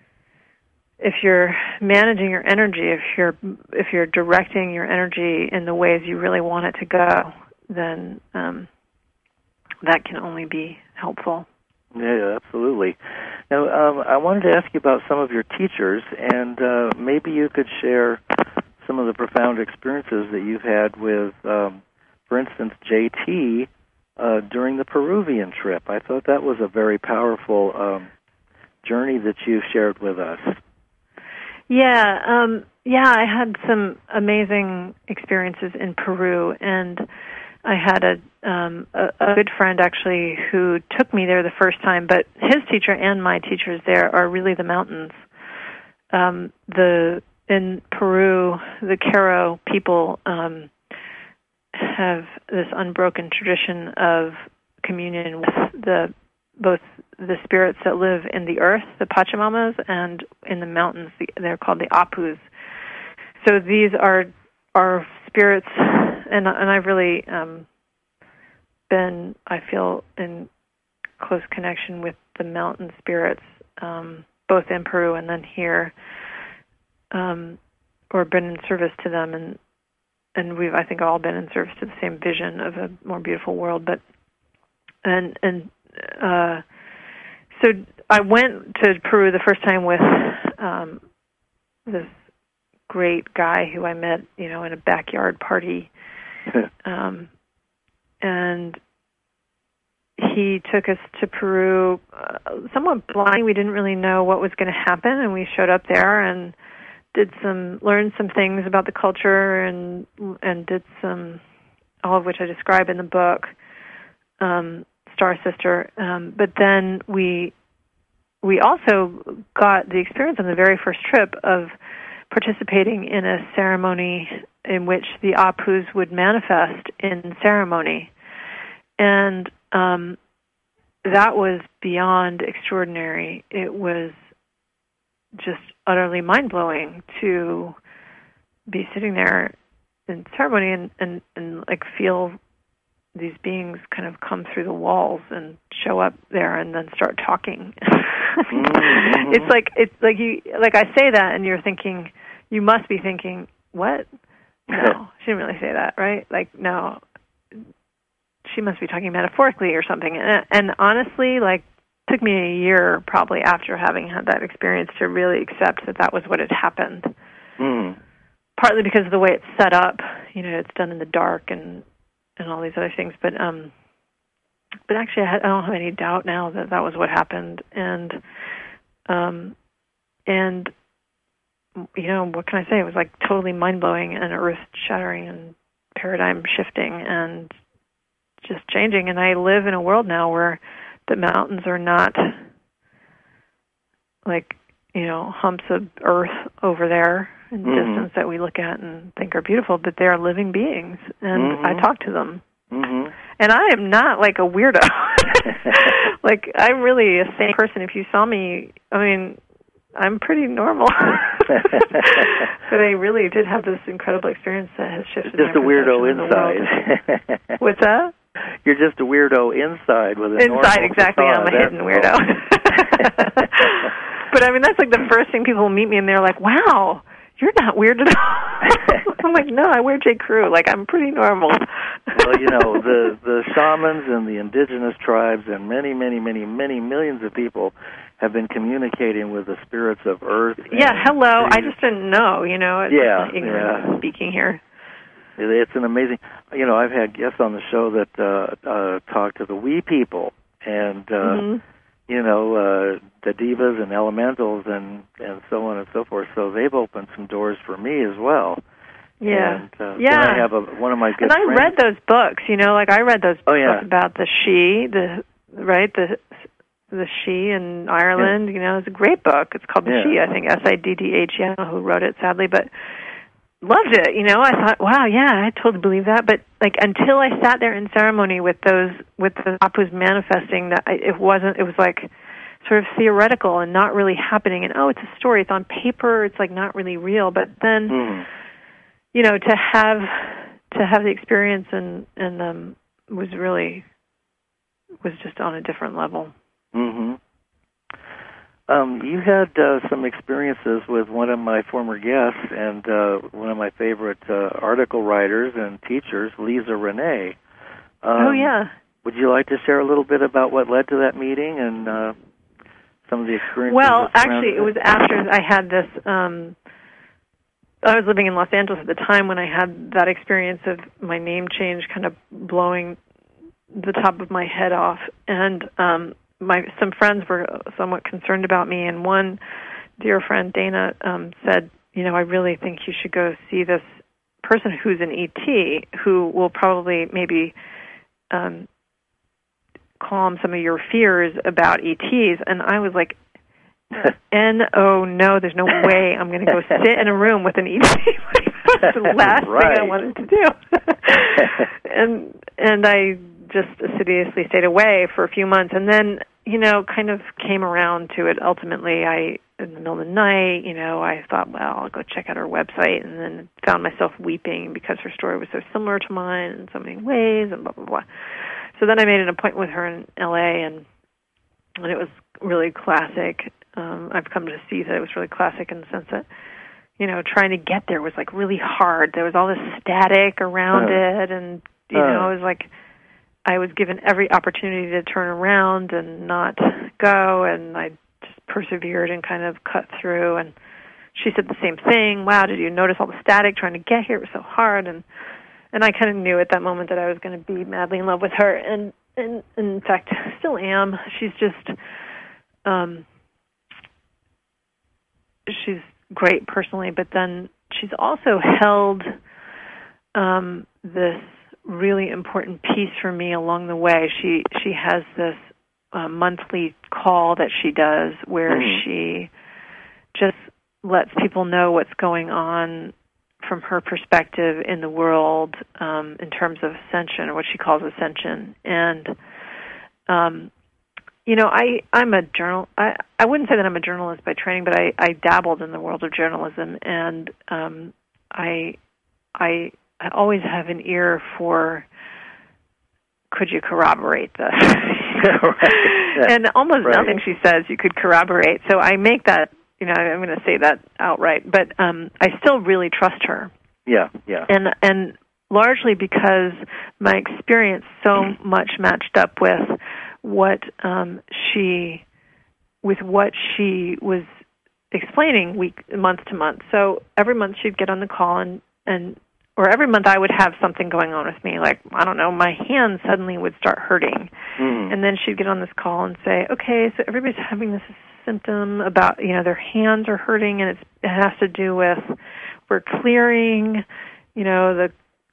[SPEAKER 3] if you're managing your energy, if you're if you're directing your energy in the ways you really want it to go, then um, that can only be helpful.
[SPEAKER 2] Yeah, absolutely. Now, um, I wanted to ask you about some of your teachers, and uh, maybe you could share some of the profound experiences that you've had with, um, for instance, J T uh, during the Peruvian trip. I thought that was a very powerful um, journey that you shared with us.
[SPEAKER 3] Yeah, um, yeah, I had some amazing experiences in Peru, and I had a, um, a a good friend actually who took me there the first time, but his teacher and my teachers there are really the mountains. Um, the in Peru, the Q'ero people um, have this unbroken tradition of communion with the both the spirits that live in the earth, the Pachamamas, and in the mountains, the, they're called the Apus. So these are are spirits, and and I've really um, been, I feel, in close connection with the mountain spirits, um, both in Peru and then here, um, or been in service to them, and and we've, I think, all been in service to the same vision of a more beautiful world. But and and uh, so I went to Peru the first time with um, this great guy who I met, you know, in a backyard party, um, and he took us to Peru uh, somewhat blind. We didn't really know what was going to happen, and we showed up there and did some, learned some things about the culture, and and did some, all of which I describe in the book, um, Star Sister. Um, but then we we also got the experience on the very first trip of participating in a ceremony in which the Apus would manifest in ceremony. And um, that was beyond extraordinary. It was just utterly mind-blowing to be sitting there in ceremony and, and, and like feel these beings kind of come through the walls and show up there and then start talking. Mm-hmm. It's like it's like you like I say that and you're thinking, you must be thinking, what? No, she didn't really say that, right? Like, no, she must be talking metaphorically or something. And, and honestly, like, it took me a year probably after having had that experience to really accept that that was what had happened.
[SPEAKER 2] Mm.
[SPEAKER 3] Partly because of the way it's set up, you know, it's done in the dark and and all these other things. But um, but actually, I, had, I don't have any doubt now that that was what happened. And um, and you know, what can I say? It was like totally mind-blowing and earth-shattering and paradigm-shifting and just changing. And I live in a world now where the mountains are not like, you know, humps of earth over there in the mm-hmm. distance that we look at and think are beautiful, but they are living beings, and mm-hmm. I talk to them.
[SPEAKER 2] Mm-hmm.
[SPEAKER 3] And I am not like a weirdo. Like, I'm really a sane person. If you saw me, I mean, I'm pretty normal. But I really did have this incredible experience that has shifted
[SPEAKER 2] just
[SPEAKER 3] my
[SPEAKER 2] a weirdo
[SPEAKER 3] perception
[SPEAKER 2] inside.
[SPEAKER 3] In What's that?
[SPEAKER 2] You're just a weirdo inside with a
[SPEAKER 3] inside, exactly.
[SPEAKER 2] Facade.
[SPEAKER 3] I'm a hidden weirdo. But I mean, that's like the first thing people meet me, and they're like, "Wow, you're not weird at all." I'm like, "No, I wear J. Crew. Like, I'm pretty normal."
[SPEAKER 2] Well, you know, the the shamans and the indigenous tribes and many, many, many, many millions of people have been communicating with the spirits of Earth.
[SPEAKER 3] Yeah, hello. I just didn't know, you know. It's
[SPEAKER 2] yeah,
[SPEAKER 3] ignorant
[SPEAKER 2] yeah.
[SPEAKER 3] speaking here.
[SPEAKER 2] It's an amazing, you know, I've had guests on the show that uh, uh, talk to the wee people and, uh,
[SPEAKER 3] mm-hmm.
[SPEAKER 2] you know, uh, the divas and elementals and, and so on and so forth. So they've opened some doors for me as well.
[SPEAKER 3] Yeah.
[SPEAKER 2] And, uh,
[SPEAKER 3] yeah.
[SPEAKER 2] Then I have a, one of my good
[SPEAKER 3] and I
[SPEAKER 2] friends.
[SPEAKER 3] read those books, you know, like I read those
[SPEAKER 2] oh, yeah.
[SPEAKER 3] books about the She, the, right, the the She in Ireland, yeah. you know, it's a great book. It's called The
[SPEAKER 2] yeah.
[SPEAKER 3] She, I think, S I D D H, yeah, who wrote it, sadly, but loved it, you know. I thought, wow, yeah, I totally believe that. But like until I sat there in ceremony with those, with the Apus manifesting, that I, it wasn't. It was like sort of theoretical and not really happening. And oh, it's a story. It's on paper. It's like not really real. But then,
[SPEAKER 2] mm.
[SPEAKER 3] you know, to have to have the experience and and um, was really was just on a different level.
[SPEAKER 2] Mm-hmm. Um, you had uh, some experiences with one of my former guests and uh, one of my favorite uh, article writers and teachers, Lisa Renee. Um,
[SPEAKER 3] oh, yeah.
[SPEAKER 2] Would you like to share a little bit about what led to that meeting and uh, some of the experiences?
[SPEAKER 3] Well, actually, it was after I had this... Um, I was living in Los Angeles at the time when I had that experience of my name change kind of blowing the top of my head off. And um, my some friends were somewhat concerned about me, and one dear friend, Dana, um, said, you know, I really think you should go see this person who's an E T who will probably maybe um, calm some of your fears about E Ts. And I was like, N oh no, there's no way I'm going to go sit in a room with an E T. That's the last
[SPEAKER 2] right.
[SPEAKER 3] thing I wanted to do. and and I just assiduously stayed away for a few months, and then, you know, kind of came around to it. Ultimately, I, in the middle of the night, you know, I thought, well, I'll go check out her website, and then found myself weeping because her story was so similar to mine in so many ways, and blah, blah, blah. So then I made an appointment with her in L A, and and it was really classic. Um, I've come to see that it was really classic in the sense that, you know, trying to get there was, like, really hard. There was all this static around uh, it, and, you uh, know, it was like I was given every opportunity to turn around and not go, and I just persevered and kind of cut through. And she said the same thing. Wow, did you notice all the static trying to get here? It was so hard. And and I kind of knew at that moment that I was going to be madly in love with her, and, and, and in fact, still am. She's just, um, she's great personally, but then she's also held um, this really important piece for me along the way. She she has this uh, monthly call that she does where mm-hmm. she just lets people know what's going on from her perspective in the world um, in terms of ascension, or what she calls ascension. And um, you know, I I'm a journal. I I wouldn't say that I'm a journalist by training, but I, I dabbled in the world of journalism, and um, I I. I always have an ear for, could you corroborate this?
[SPEAKER 2] Right. Yeah.
[SPEAKER 3] And almost
[SPEAKER 2] right.
[SPEAKER 3] nothing she says you could corroborate. So I make that, you know, I'm going to say that outright. But um, I still really trust her.
[SPEAKER 2] Yeah, yeah.
[SPEAKER 3] And and largely because my experience so much matched up with what um, she, with what she was explaining week, month to month. So every month she'd get on the call and and. Or every month I would have something going on with me, like, I don't know, my hands suddenly would start hurting. Mm. And then she'd get on this call and say, okay, so everybody's having this symptom about, you know, their hands are hurting, and it's, it has to do with, we're clearing, you know, the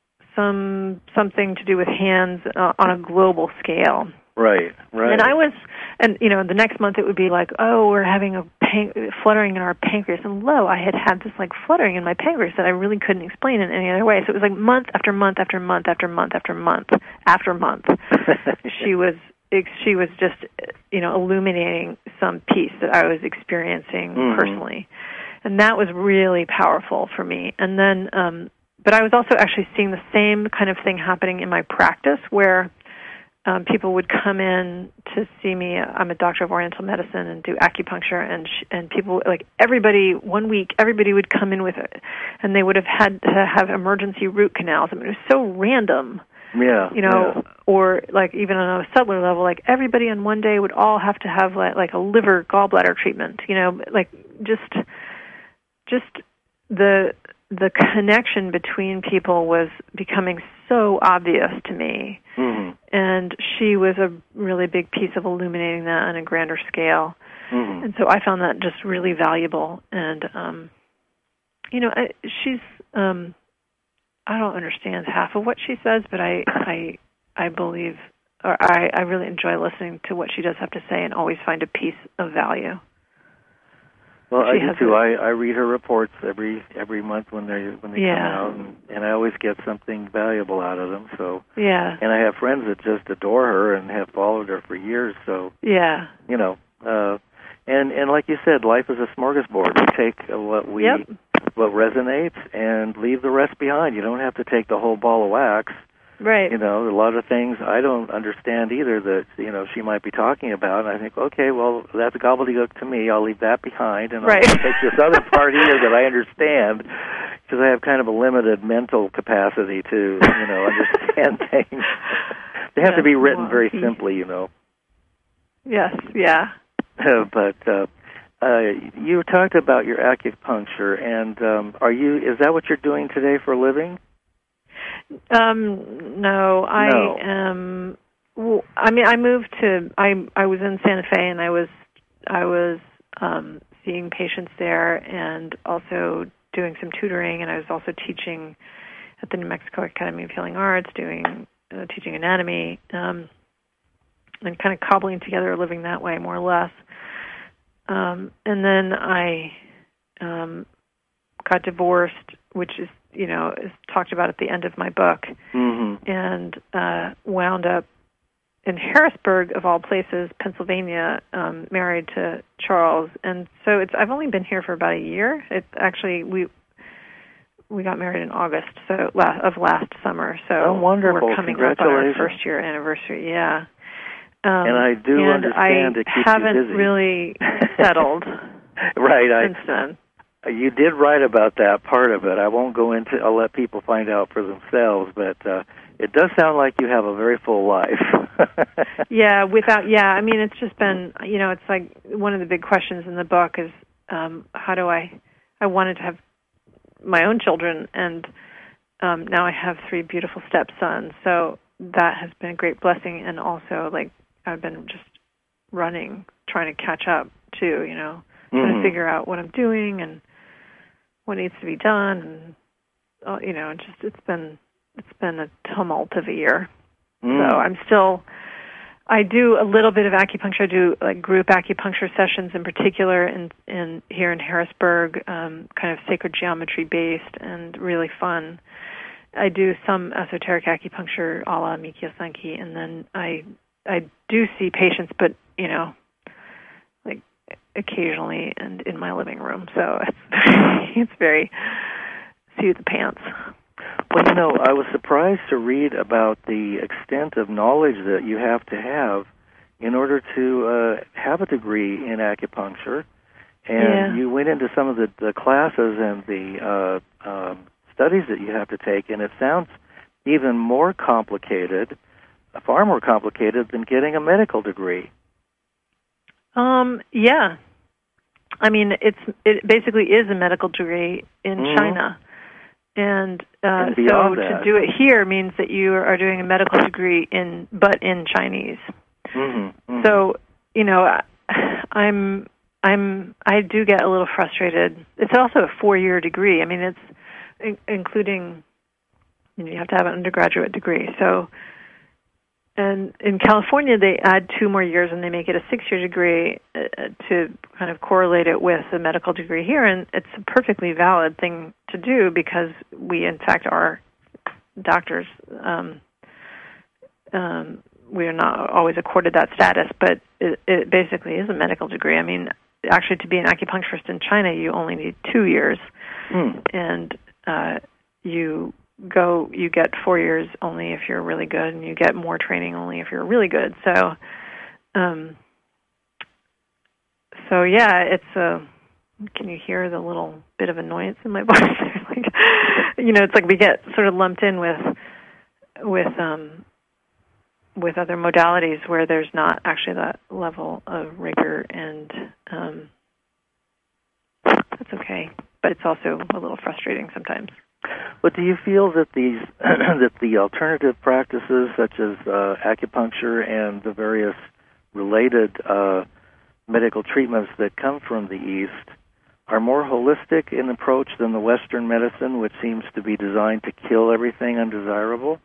[SPEAKER 3] some something to do with hands uh, on a global scale.
[SPEAKER 2] Right, right.
[SPEAKER 3] And I was, and, you know, the next month it would be like, oh, we're having a pan- fluttering in our pancreas. And lo, I had had this, like, fluttering in my pancreas that I really couldn't explain in any other way. So it was like month after month after month after month after month after month. she was, she was just, you know, illuminating some piece that I was experiencing mm-hmm. personally. And that was really powerful for me. And then, um, but I was also actually seeing the same kind of thing happening in my practice, where Um, people would come in to see me. I'm a doctor of Oriental medicine and do acupuncture, and sh- and people, like everybody, one week, everybody would come in with it, and they would have had to have emergency root canals. I mean, it was so random.
[SPEAKER 2] Yeah.
[SPEAKER 3] You know,
[SPEAKER 2] yeah.
[SPEAKER 3] or like even on a cellular level, like everybody on one day would all have to have like, like a liver gallbladder treatment. You know, like just just the the connection between people was becoming so obvious to me. Mm-hmm. And she was a really big piece of illuminating that on a grander scale. Mm-hmm. And so I found that just really valuable. And, um, you know, I, she's, um, I don't understand half of what she says, but I, I, I believe, or I, I really enjoy listening to what she does have to say, and always find a piece of value.
[SPEAKER 2] Well,
[SPEAKER 3] she
[SPEAKER 2] I do too. A, I, I read her reports every every month when they when they
[SPEAKER 3] yeah.
[SPEAKER 2] come out, and, and I always get something valuable out of them. So
[SPEAKER 3] yeah,
[SPEAKER 2] and I have friends that just adore her and have followed her for years. So
[SPEAKER 3] yeah,
[SPEAKER 2] you know, uh, and and like you said, life is a smorgasbord. We take uh, what we
[SPEAKER 3] yep.
[SPEAKER 2] what resonates and leave the rest behind. You don't have to take the whole ball of wax.
[SPEAKER 3] Right.
[SPEAKER 2] You know, a lot of things I don't understand either that, you know, she might be talking about. And I think, okay, well, that's gobbledygook to me. I'll leave that behind, and
[SPEAKER 3] right.
[SPEAKER 2] I'll take this other part here that I understand, because I have kind of a limited mental capacity to, you know, understand things. They have
[SPEAKER 3] yes,
[SPEAKER 2] to be written
[SPEAKER 3] well,
[SPEAKER 2] very simply, you know.
[SPEAKER 3] Yes, yeah.
[SPEAKER 2] but uh, uh, you talked about your acupuncture, and um, are you? Is that what you're doing today for a living?
[SPEAKER 3] Um, no, I
[SPEAKER 2] no.
[SPEAKER 3] am. Well, I mean, I moved to. I I was in Santa Fe, and I was I was um, seeing patients there, and also doing some tutoring, and I was also teaching at the New Mexico Academy of Healing Arts, doing uh, teaching anatomy, um, and kind of cobbling together a living that way, more or less. Um, and then I um, got divorced, which is, you know, is talked about at the end of my book,
[SPEAKER 2] mm-hmm.
[SPEAKER 3] and uh, wound up in Harrisburg, of all places, Pennsylvania, um, married to Charles. And so it's I've only been here for about a year. It's actually we we got married in August so la- of last summer. So
[SPEAKER 2] oh, wonderful!
[SPEAKER 3] We're coming up on our
[SPEAKER 2] Congratulations.
[SPEAKER 3] first year anniversary. Yeah. Um,
[SPEAKER 2] and I do
[SPEAKER 3] and
[SPEAKER 2] understand
[SPEAKER 3] I
[SPEAKER 2] it keeps
[SPEAKER 3] haven't
[SPEAKER 2] you busy.
[SPEAKER 3] really settled
[SPEAKER 2] right.
[SPEAKER 3] since
[SPEAKER 2] I,
[SPEAKER 3] then.
[SPEAKER 2] You did write about that part of it. I won't go into. I'll let people find out for themselves. But uh, it does sound like you have a very full life.
[SPEAKER 3] yeah. Without. Yeah. I mean, it's just been. You know, it's like one of the big questions in the book is um, how do I? I wanted to have my own children, and um, now I have three beautiful stepsons. So that has been a great blessing, and also like I've been just running, trying to catch up too. You know,
[SPEAKER 2] mm-hmm.
[SPEAKER 3] trying to figure out what I'm doing and what needs to be done, and uh, you know, just it's been it's been a tumult of a year.
[SPEAKER 2] Mm.
[SPEAKER 3] So I'm still. I do a little bit of acupuncture. I do like group acupuncture sessions in particular in, in here in Harrisburg, um, kind of sacred geometry based and really fun. I do some esoteric acupuncture a la Mikio Sanki, and then I I do see patients, but you know, like occasionally and in my living room. So it's it's very seat of the pants.
[SPEAKER 2] Well, you know, I was surprised to read about the extent of knowledge that you have to have in order to uh, have a degree in acupuncture. And
[SPEAKER 3] yeah.
[SPEAKER 2] you went into some of the, the classes and the uh, um, studies that you have to take, and it sounds even more complicated, far more complicated than getting a medical degree.
[SPEAKER 3] Um. Yeah. I mean, it's it basically is a medical degree in
[SPEAKER 2] mm-hmm.
[SPEAKER 3] China. And, uh,
[SPEAKER 2] and
[SPEAKER 3] so
[SPEAKER 2] that.
[SPEAKER 3] to do it here means that you are doing a medical degree in, but in Chinese.
[SPEAKER 2] Mm-hmm, mm-hmm.
[SPEAKER 3] So, you know, I'm, I'm, I do get a little frustrated. It's also a four-year degree. I mean, it's in, including, you know, you have to have an undergraduate degree. So, and in California, they add two more years and they make it a six-year degree uh, to kind of correlate it with a medical degree here. And it's a perfectly valid thing to do because we, in fact, are doctors. Um, um, we are not always accorded that status, but it, it basically is a medical degree. I mean, actually, to be an acupuncturist in China, you only need two years.
[SPEAKER 2] Mm.
[SPEAKER 3] And uh, you... go you get four years only if you're really good, and you get more training only if you're really good. So um so yeah, it's a can you hear the little bit of annoyance in my voice? Like, you know, it's like we get sort of lumped in with with um with other modalities where there's not actually that level of rigor, and um that's okay, but it's also a little frustrating sometimes.
[SPEAKER 2] But do you feel that these that the alternative practices, such as uh, acupuncture and the various related uh, medical treatments that come from the East, are more holistic in approach than the Western medicine, which seems to be designed to kill everything undesirable?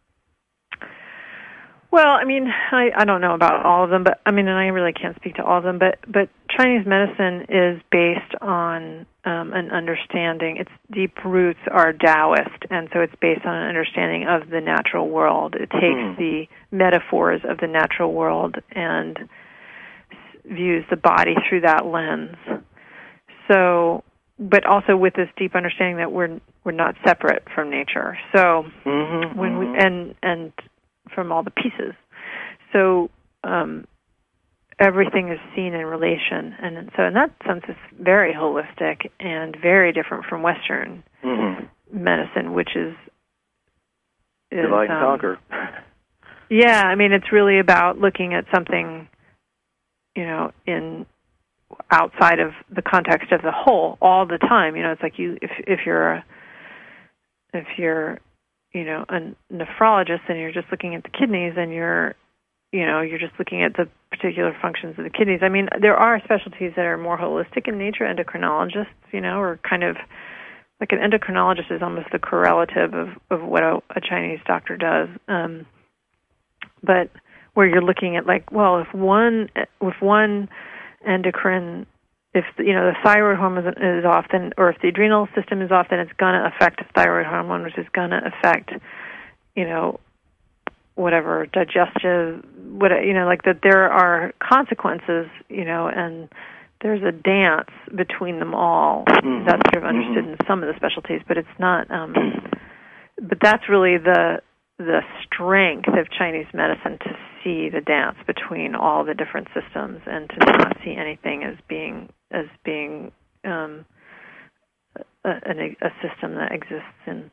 [SPEAKER 3] Well, I mean, I, I don't know about all of them, but I mean, and I really can't speak to all of them, but, but Chinese medicine is based on um, an understanding. Its deep roots are Taoist, and so it's based on an understanding of the natural world. It takes mm. the metaphors of the natural world and views the body through that lens. So, but also with this deep understanding that we're we're not separate from nature. So
[SPEAKER 2] mm-hmm,
[SPEAKER 3] when
[SPEAKER 2] mm-hmm.
[SPEAKER 3] we and and from all the pieces. So um, everything is seen in relation, and so in that sense, it's very holistic and very different from Western
[SPEAKER 2] mm-hmm.
[SPEAKER 3] medicine, which is, is
[SPEAKER 2] divide and
[SPEAKER 3] um,
[SPEAKER 2] conquer.
[SPEAKER 3] Yeah, I mean, it's really about looking at something, you know, in outside of the context of the whole all the time. You know, it's like you if if you're a, if you're you know a nephrologist and you're just looking at the kidneys and you're you know you're just looking at the particular functions of the kidneys. I mean, there are specialties that are more holistic in nature. Endocrinologists, you know, are kind of like an endocrinologist is almost the correlative of of what a, a Chinese doctor does. Um, but where you're looking at like, well, if one if one endocrine, if you know the thyroid hormone is off, then, or if the adrenal system is off, then it's going to affect the thyroid hormone, which is going to affect, you know, whatever digestive, what you know, like that. There are consequences, you know, and there's a dance between them all. Mm-hmm. That's sort of understood mm-hmm. in some of the specialties, but it's not. Um, but that's really the the strength of Chinese medicine, to see the dance between all the different systems and to not see anything as being as being um, a, a, a system that exists in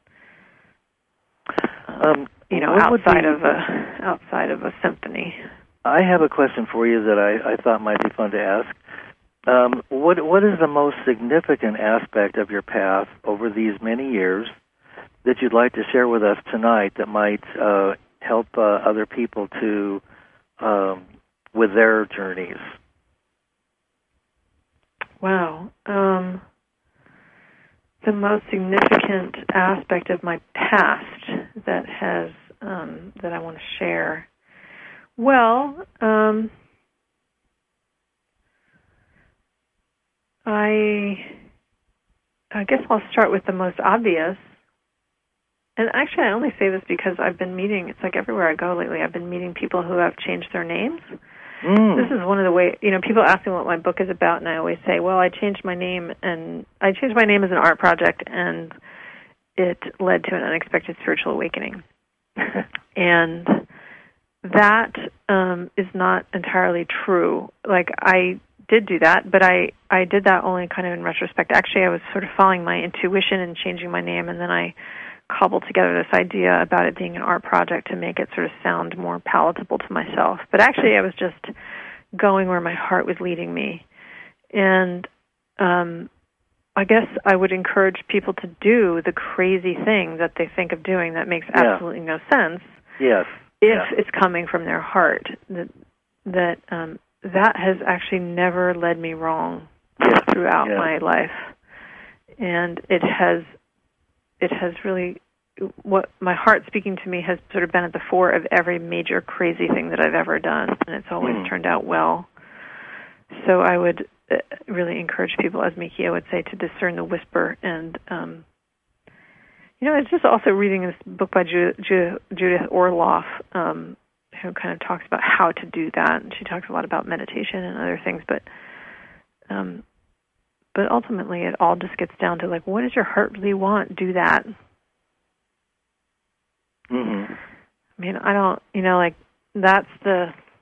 [SPEAKER 3] um, um, you know outside be, of a outside of a symphony.
[SPEAKER 2] I have a question for you that I, I thought might be fun to ask. Um, what what is the most significant aspect of your path over these many years that you'd like to share with us tonight that might uh, help uh, other people to um, with their journeys?
[SPEAKER 3] Wow. Um, the most significant aspect of my past that has um, that I want to share. Well, um, I I guess I'll start with the most obvious. And actually, I only say this because I've been meeting, it's like everywhere I go lately, I've been meeting people who have changed their names. Mm. This is one of the ways, you know, people ask me what my book is about, and I always say, well, I changed my name, and I changed my name as an art project, and it led to an unexpected spiritual awakening. And that um, is not entirely true. Like, I did do that, but I, I did that only kind of in retrospect. Actually, I was sort of following my intuition and changing my name, and then I cobbled together this idea about it being an art project to make it sort of sound more palatable to myself. But actually, I was just going where my heart was leading me. And um, I guess I would encourage people to do the crazy thing that they think of doing that makes
[SPEAKER 2] yeah.
[SPEAKER 3] absolutely no sense.
[SPEAKER 2] Yes.
[SPEAKER 3] If
[SPEAKER 2] yeah.
[SPEAKER 3] it's coming from their heart. That that um, that has actually never led me wrong
[SPEAKER 2] yes.
[SPEAKER 3] throughout
[SPEAKER 2] yes.
[SPEAKER 3] my life. And it has it has really, what my heart speaking to me has sort of been at the fore of every major crazy thing that I've ever done, and it's always mm. turned out well. So I would uh, really encourage people, as Mikio would say, to discern the whisper. And, um, you know, it's just also reading this book by Ju- Ju- Judith Orloff, um, who kind of talks about how to do that, and she talks a lot about meditation and other things, but um But ultimately, it all just gets down to, like, what does your heart really want? Do that.
[SPEAKER 2] Mm-hmm.
[SPEAKER 3] I mean, I don't, you know, like, that's the,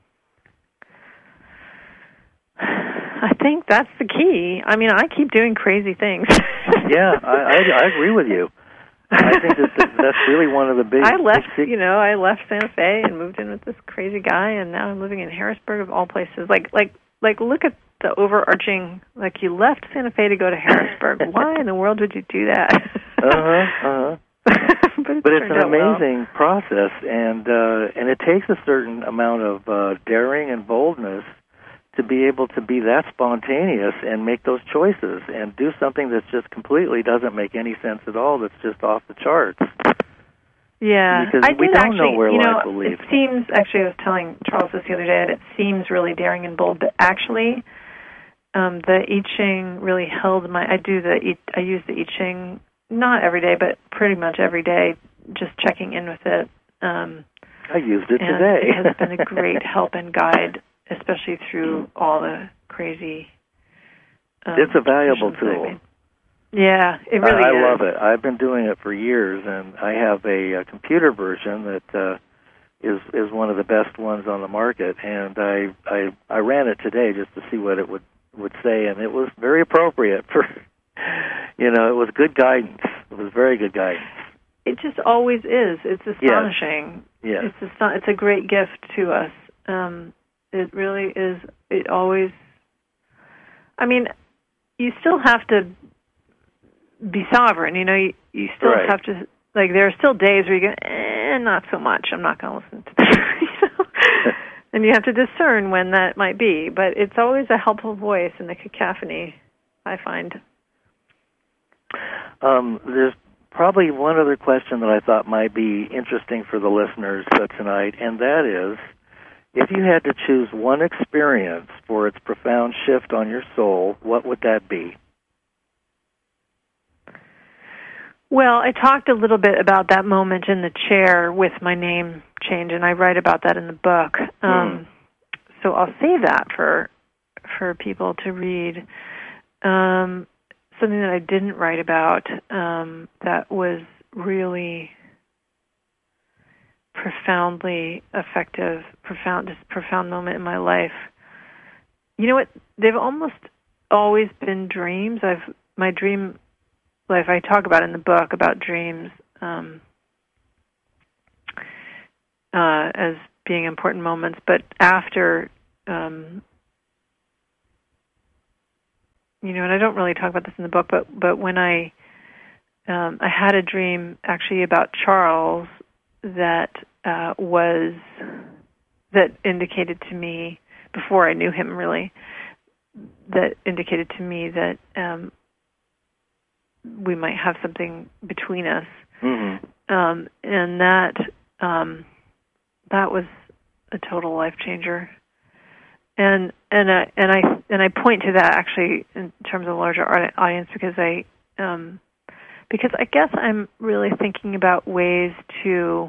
[SPEAKER 3] I think that's the key. I mean, I keep doing crazy things.
[SPEAKER 2] yeah, I, I, I agree with you. I think that that's really one of the big...
[SPEAKER 3] I left,
[SPEAKER 2] big...
[SPEAKER 3] you know, I left Santa Fe and moved in with this crazy guy, and now I'm living in Harrisburg, of all places. Like, like, like, look at the overarching, like, you left Santa Fe to go to Harrisburg. Why in the world would you do that?
[SPEAKER 2] uh-huh, uh-huh. but, but it's an amazing well. process, and uh, and it takes a certain amount of uh, daring and boldness to be able to be that spontaneous and make those choices and do something that just completely doesn't make any sense at all, that's just off the charts.
[SPEAKER 3] Yeah,
[SPEAKER 2] because
[SPEAKER 3] I
[SPEAKER 2] we
[SPEAKER 3] did
[SPEAKER 2] don't
[SPEAKER 3] actually,
[SPEAKER 2] know where
[SPEAKER 3] you know,
[SPEAKER 2] life will lead.
[SPEAKER 3] It seems, actually, I was telling Charles this the other day, that it seems really daring and bold, but actually, um, the I Ching really held my, I do the, I use the I Ching, not every day, but pretty much every day, just checking in with it. Um,
[SPEAKER 2] I used it
[SPEAKER 3] and
[SPEAKER 2] today.
[SPEAKER 3] It has been a great help and guide, especially through all the crazy um,
[SPEAKER 2] It's a valuable tool.
[SPEAKER 3] Yeah, it really
[SPEAKER 2] I, I
[SPEAKER 3] is.
[SPEAKER 2] love it. I've been doing it for years, and I have a, a computer version that uh, is is one of the best ones on the market. And I, I I ran it today just to see what it would would say, and it was very appropriate for, you know, it was good guidance. It was very good guidance.
[SPEAKER 3] It just always is. It's astonishing.
[SPEAKER 2] Yes.
[SPEAKER 3] It's aston- It's a great gift to us. Um, it really is. It always. I mean, you still have to be sovereign. You know, you, you still
[SPEAKER 2] Right.
[SPEAKER 3] have to. Like, there are still days where you go, eh, not so much. I'm not going to listen to that. You know? And you have to discern when that might be. But it's always a helpful voice in the cacophony, I find.
[SPEAKER 2] Um, there's probably one other question that I thought might be interesting for the listeners uh, tonight, and that is, if you had to choose one experience for its profound shift on your soul, what would that be?
[SPEAKER 3] Well, I talked a little bit about that moment in the chair with my name change, and I write about that in the book. Um,
[SPEAKER 2] mm.
[SPEAKER 3] So I'll save that for for people to read. Um, something that I didn't write about um, that was really profoundly effective, profound, just profound moment in my life. You know what? They've almost always been dreams. I've my dream life. I talk about in the book about dreams um, uh, as being important moments, but after, um, you know, and I don't really talk about this in the book, but but when I um, I had a dream actually about Charles that uh, was that indicated to me, before I knew him really, that indicated to me that um, we might have something between us.
[SPEAKER 2] Mm-hmm.
[SPEAKER 3] Um, and that um, that was a total life changer. And and I and I and I point to that actually in terms of a larger audience because I um, because I guess I'm really thinking about ways to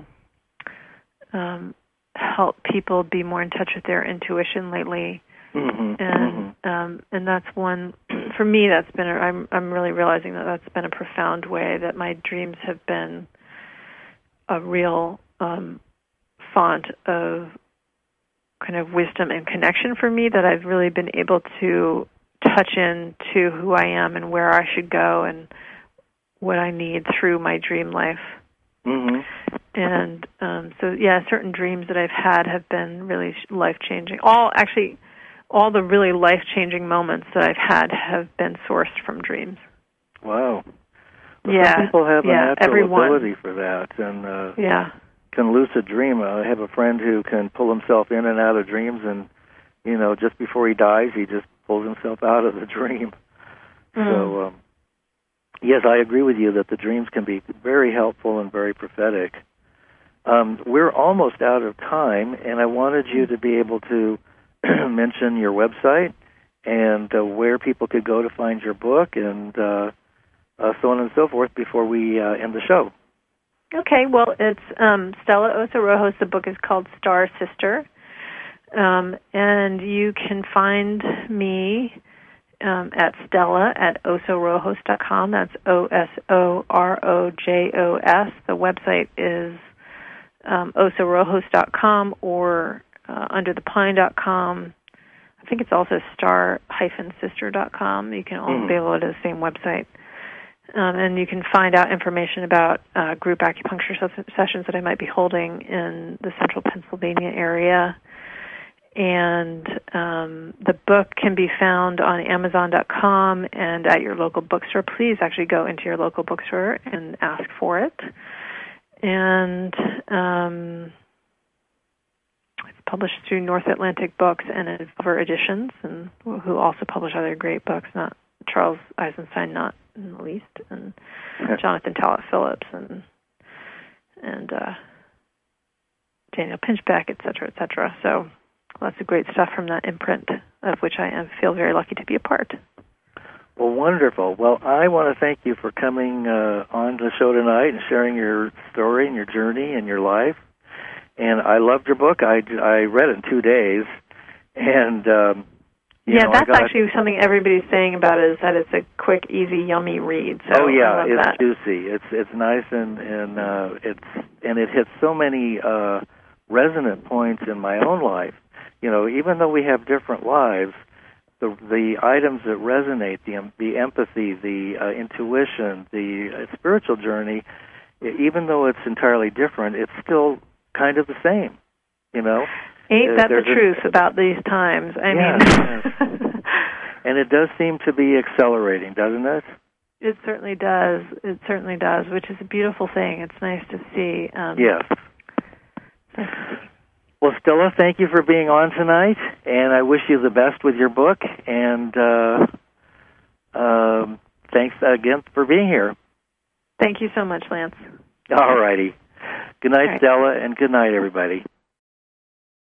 [SPEAKER 3] um, help people be more in touch with their intuition lately.
[SPEAKER 2] Mm-hmm.
[SPEAKER 3] And
[SPEAKER 2] mm-hmm.
[SPEAKER 3] um, and that's one for me. That's been a, I'm I'm really realizing that that's been a profound way that my dreams have been a real um, font of kind of wisdom and connection for me. That I've really been able to touch into who I am and where I should go and what I need through my dream life.
[SPEAKER 2] Mm-hmm.
[SPEAKER 3] And um, so yeah, certain dreams that I've had have been really life changing. All actually. All the really life-changing moments that I've had have been sourced from dreams.
[SPEAKER 2] Wow. Well,
[SPEAKER 3] yeah.
[SPEAKER 2] Some people have
[SPEAKER 3] yeah,
[SPEAKER 2] a natural
[SPEAKER 3] everyone.
[SPEAKER 2] ability for that, and uh,
[SPEAKER 3] yeah.
[SPEAKER 2] can lucid dream. I have a friend who can pull himself in and out of dreams, and you know, just before he dies, he just pulls himself out of the dream.
[SPEAKER 3] Mm.
[SPEAKER 2] So, um, yes, I agree with you that the dreams can be very helpful and very prophetic. Um, we're almost out of time, and I wanted you to be able to mention your website and uh, where people could go to find your book and uh, uh, so on and so forth before we uh, end the show.
[SPEAKER 3] Okay, well, it's um, Stella Oso Rojos. The book is called Star Sister. Um, and you can find me um, at Stella at oso rojos dot com. That's O S O R O J O S. The website is um, oso rojos dot com or Uh, under the pine dot com. I think it's also star sister dot com. You can all mm. be able to the same website. Um, and you can find out information about uh, group acupuncture sessions that I might be holding in the central Pennsylvania area. And um, the book can be found on amazon dot com and at your local bookstore. Please actually go into your local bookstore and ask for it. And um, it's published through North Atlantic Books and Endeavor Editions, and who also publish other great books, not Charles Eisenstein, not in the least, and Jonathan Talbot Phillips, and and uh, Daniel Pinchbeck, et cetera, et cetera. So lots of great stuff from that imprint, of which I am, feel very lucky to be a part.
[SPEAKER 2] Well, wonderful. Well, I want to thank you for coming uh, on the show tonight and sharing your story and your journey and your life. And I loved your book. I, I read it in two days. And um, You
[SPEAKER 3] yeah,
[SPEAKER 2] know,
[SPEAKER 3] that's
[SPEAKER 2] got,
[SPEAKER 3] actually something everybody's saying about it, is that it's a quick, easy, yummy read. So
[SPEAKER 2] oh yeah,
[SPEAKER 3] I love
[SPEAKER 2] it's
[SPEAKER 3] that.
[SPEAKER 2] juicy. It's it's nice and and uh, it's and it hits so many uh, resonant points in my own life. You know, even though we have different lives, the the items that resonate, the the empathy, the uh, intuition, the uh, spiritual journey, even though it's entirely different, it's still kind of the same. You know.
[SPEAKER 3] Ain't that the
[SPEAKER 2] There's
[SPEAKER 3] truth
[SPEAKER 2] a,
[SPEAKER 3] about these times? I
[SPEAKER 2] yeah,
[SPEAKER 3] mean,
[SPEAKER 2] yes. And it does seem to be accelerating, doesn't it?
[SPEAKER 3] It certainly does. It certainly does, which is a beautiful thing. It's nice to see. Um,
[SPEAKER 2] yes.
[SPEAKER 3] Nice to see.
[SPEAKER 2] Well, Stella, thank you for being on tonight, and I wish you the best with your book. And uh, um, thanks again for being here.
[SPEAKER 3] Thank you so much, Lance.
[SPEAKER 2] All righty. Good night,
[SPEAKER 3] All right.
[SPEAKER 2] Stella, and good night, everybody.